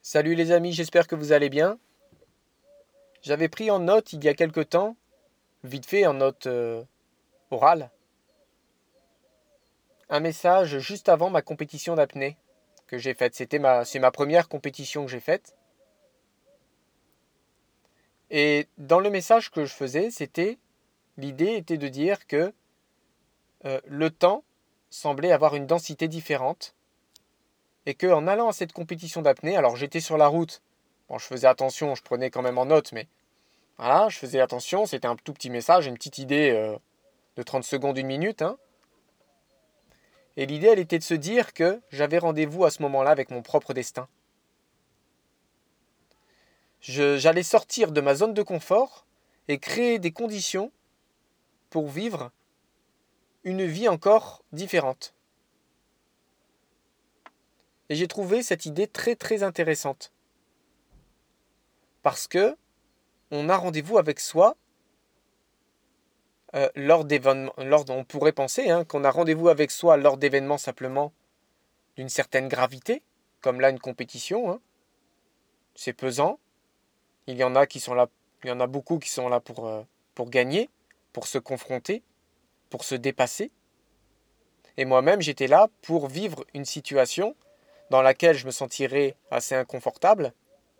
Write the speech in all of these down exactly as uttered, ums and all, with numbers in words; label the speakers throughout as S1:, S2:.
S1: Salut les amis, j'espère que vous allez bien. J'avais pris en note il y a quelque temps, vite fait en note euh, orale, un message juste avant ma compétition d'apnée que j'ai faite. C'était ma, c'est ma première compétition que j'ai faite. Et dans le message que je faisais, c'était, l'idée était de dire que euh, le temps semblait avoir une densité différente et que en allant à cette compétition d'apnée, alors j'étais sur la route, bon je faisais attention, je prenais quand même en note, mais voilà, je faisais attention, c'était un tout petit message, une petite idée euh, de trente secondes, une minute, hein. Et l'idée, elle était de se dire que j'avais rendez-vous à ce moment-là avec mon propre destin. Je- j'allais sortir de ma zone de confort et créer des conditions pour vivre une vie encore différente. Et j'ai trouvé cette idée très très intéressante. Parce que on a rendez-vous avec soi euh, lors d'événements. Lors, on pourrait penser hein, qu'on a rendez-vous avec soi lors d'événements simplement d'une certaine gravité, comme là une compétition. Hein. C'est pesant. Il y en a qui sont là, il y en a beaucoup qui sont là pour, euh, pour gagner, pour se confronter, pour se dépasser. Et moi-même, j'étais là pour vivre une situation dans laquelle je me sentirais assez inconfortable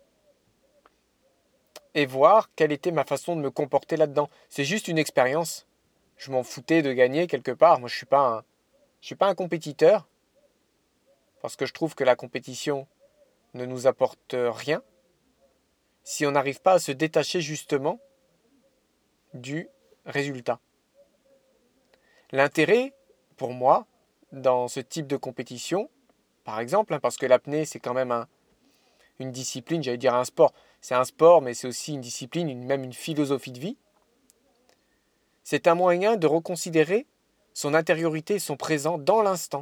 S1: et voir quelle était ma façon de me comporter là-dedans. C'est juste une expérience. Je m'en foutais de gagner quelque part. Moi, je suis pas un, je suis pas un compétiteur parce que je trouve que la compétition ne nous apporte rien si on n'arrive pas à se détacher justement du résultat. L'intérêt, pour moi, dans ce type de compétition, par exemple, hein, parce que l'apnée, c'est quand même un, une discipline, j'allais dire un sport. C'est un sport, mais c'est aussi une discipline, une, même une philosophie de vie. C'est un moyen de reconsidérer son intériorité et son présent dans l'instant.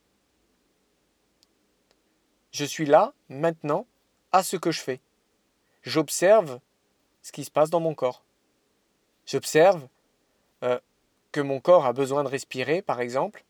S1: Je suis là, maintenant, à ce que je fais. J'observe ce qui se passe dans mon corps. J'observe euh, que mon corps a besoin de respirer, par exemple,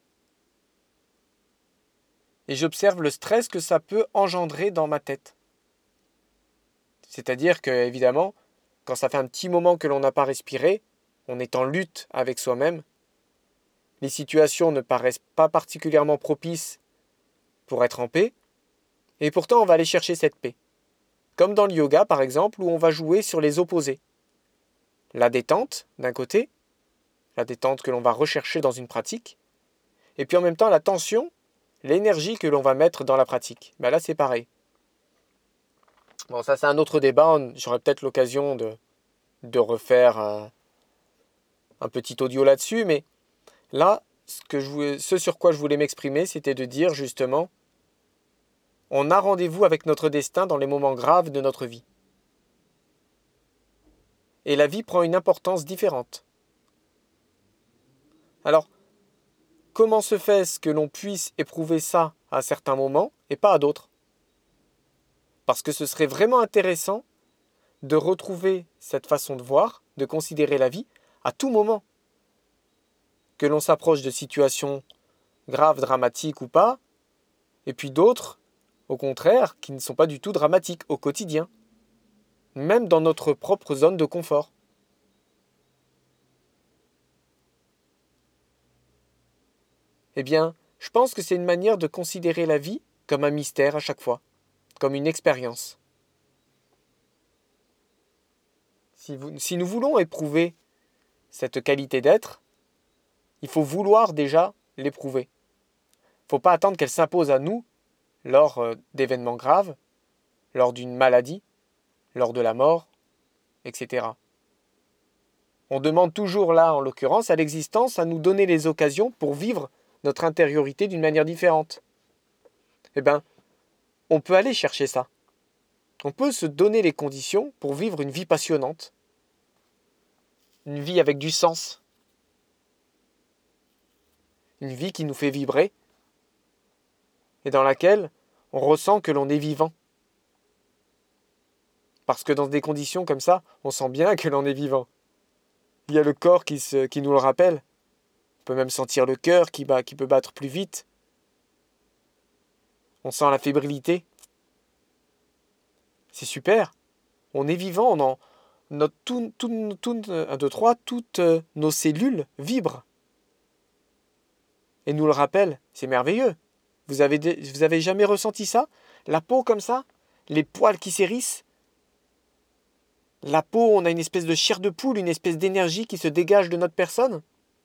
S1: et j'observe le stress que ça peut engendrer dans ma tête. C'est-à-dire que, évidemment, quand ça fait un petit moment que l'on n'a pas respiré, on est en lutte avec soi-même, les situations ne paraissent pas particulièrement propices pour être en paix, et pourtant on va aller chercher cette paix. Comme dans le yoga, par exemple, où on va jouer sur les opposés. La détente, d'un côté, la détente que l'on va rechercher dans une pratique, et puis en même temps la tension, l'énergie que l'on va mettre dans la pratique. Ben là, c'est pareil. Bon, ça c'est un autre débat, j'aurai peut-être l'occasion de, de refaire euh, un petit audio là-dessus, mais là, ce, que je voulais- ce sur quoi je voulais m'exprimer, c'était de dire justement, on a rendez-vous avec notre destin dans les moments graves de notre vie. Et la vie prend une importance différente. Alors, comment se fait-ce que l'on puisse éprouver ça à certains moments et pas à d'autres? Parce que ce serait vraiment intéressant de retrouver cette façon de voir, de considérer la vie à tout moment. Que l'on s'approche de situations graves, dramatiques ou pas, et puis d'autres, au contraire, qui ne sont pas du tout dramatiques au quotidien, même dans notre propre zone de confort. Eh bien, je pense que c'est une manière de considérer la vie comme un mystère à chaque fois, comme une expérience. Si, vous- si nous voulons éprouver cette qualité d'être, il faut vouloir déjà l'éprouver. Il ne faut pas attendre qu'elle s'impose à nous lors euh, d'événements graves, lors d'une maladie, lors de la mort, et cetera. On demande toujours là, en l'occurrence, à l'existence à nous donner les occasions pour vivre notre intériorité d'une manière différente. Eh bien, on peut aller chercher ça. On peut se donner les conditions pour vivre une vie passionnante, une vie avec du sens, une vie qui nous fait vibrer et dans laquelle on ressent que l'on est vivant. Parce que dans des conditions comme ça, on sent bien que l'on est vivant. Il y a le corps qui, se, qui nous le rappelle. On peut même sentir le cœur qui, bat, qui peut battre plus vite. On sent la fébrilité. C'est super. On est vivant, on en, notre, tout, tout, tout, un, deux, trois, toutes nos cellules vibrent. Et nous le rappellent, c'est merveilleux. Vous avez, vous avez jamais ressenti ça? La peau comme ça? Les poils qui s'hérissent? La peau, on a une espèce de chair de poule, une espèce d'énergie qui se dégage de notre personne?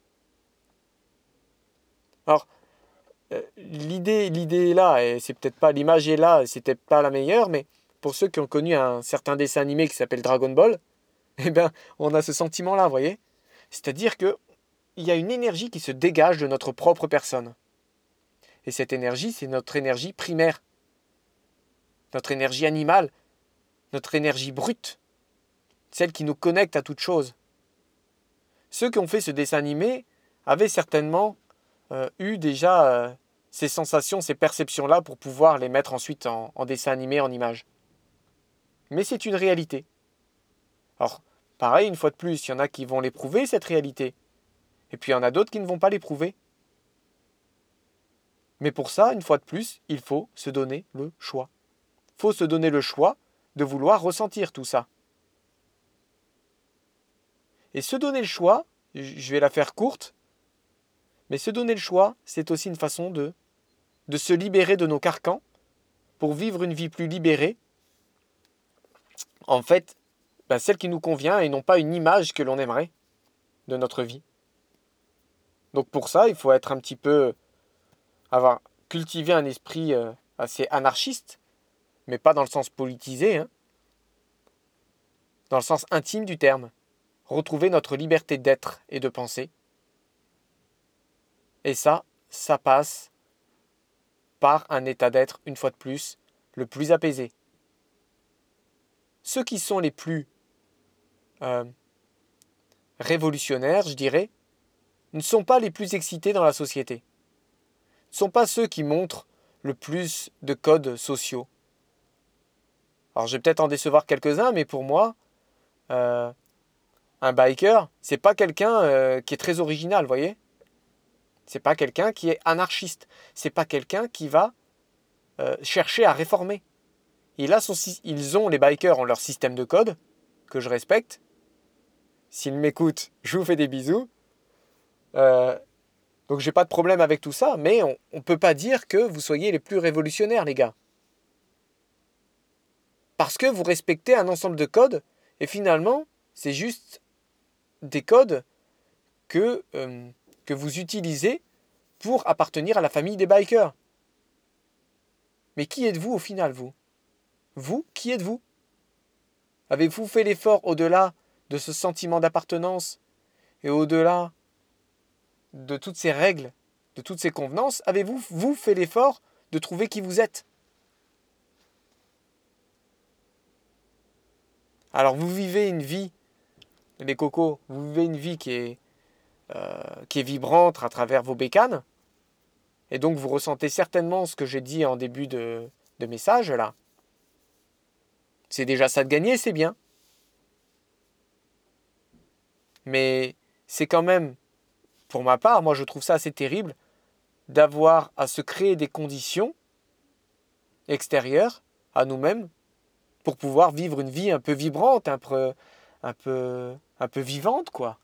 S1: Alors, euh, l'idée, l'idée est là, et c'est peut-être pas, l'image est là, c'est peut-être pas la meilleure, mais pour ceux qui ont connu un certain dessin animé qui s'appelle Dragon Ball, eh bien, on a ce sentiment-là, vous voyez? C'est-à-dire que il y a une énergie qui se dégage de notre propre personne. Et cette énergie, c'est notre énergie primaire, notre énergie animale, notre énergie brute, celle qui nous connecte à toute chose. Ceux qui ont fait ce dessin animé avaient certainement euh, eu déjà euh, ces sensations, ces perceptions-là pour pouvoir les mettre ensuite en, en dessin animé, en image. Mais c'est une réalité. Alors, pareil, une fois de plus, il y en a qui vont l'éprouver, cette réalité. Et puis il y en a d'autres qui ne vont pas l'éprouver. Mais pour ça, une fois de plus, il faut se donner le choix. Il faut se donner le choix de vouloir ressentir tout ça. Et se donner le choix, je vais la faire courte, mais se donner le choix, c'est aussi une façon de, de se libérer de nos carcans pour vivre une vie plus libérée. En fait, ben celle qui nous convient et non pas une image que l'on aimerait de notre vie. Donc pour ça, il faut être un petit peu, avoir cultivé un esprit euh, assez anarchiste, mais pas dans le sens politisé, hein, dans le sens intime du terme. Retrouver notre liberté d'être et de penser. Et ça, ça passe par un état d'être, une fois de plus, le plus apaisé. Ceux qui sont les plus euh, révolutionnaires, je dirais, ne sont pas les plus excités dans la société. Ne sont pas ceux qui montrent le plus de codes sociaux. Alors je vais peut-être en décevoir quelques-uns, mais pour moi, euh, un biker, c'est pas quelqu'un euh, qui est très original, vous voyez? C'est pas quelqu'un qui est anarchiste. C'est pas quelqu'un qui va euh, chercher à réformer. Et là, son, ils ont, les bikers, ont leur système de code, que je respecte. S'ils m'écoutent, je vous fais des bisous. Euh, donc j'ai pas de problème avec tout ça, mais on ne peut pas dire que vous soyez les plus révolutionnaires, les gars. Parce que vous respectez un ensemble de codes, et finalement, c'est juste des codes que, euh, que vous utilisez pour appartenir à la famille des bikers. Mais qui êtes-vous au final, vous? Vous, qui êtes-vous? Avez-vous fait l'effort au-delà de ce sentiment d'appartenance et au-delà de toutes ces règles, de toutes ces convenances? Avez-vous, vous, fait l'effort de trouver qui vous êtes? Alors vous vivez une vie, les cocos, vous vivez une vie qui est, euh, qui est vibrante à travers vos bécanes, et donc vous ressentez certainement ce que j'ai dit en début de, de message là. C'est déjà ça de gagner, c'est bien. Mais c'est quand même, pour ma part, moi je trouve ça assez terrible d'avoir à se créer des conditions extérieures à nous-mêmes pour pouvoir vivre une vie un peu vibrante, un peu, un peu, un peu vivante, quoi.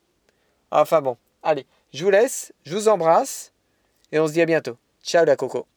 S1: Enfin bon, allez, je vous laisse, je vous embrasse et on se dit à bientôt. Ciao la coco.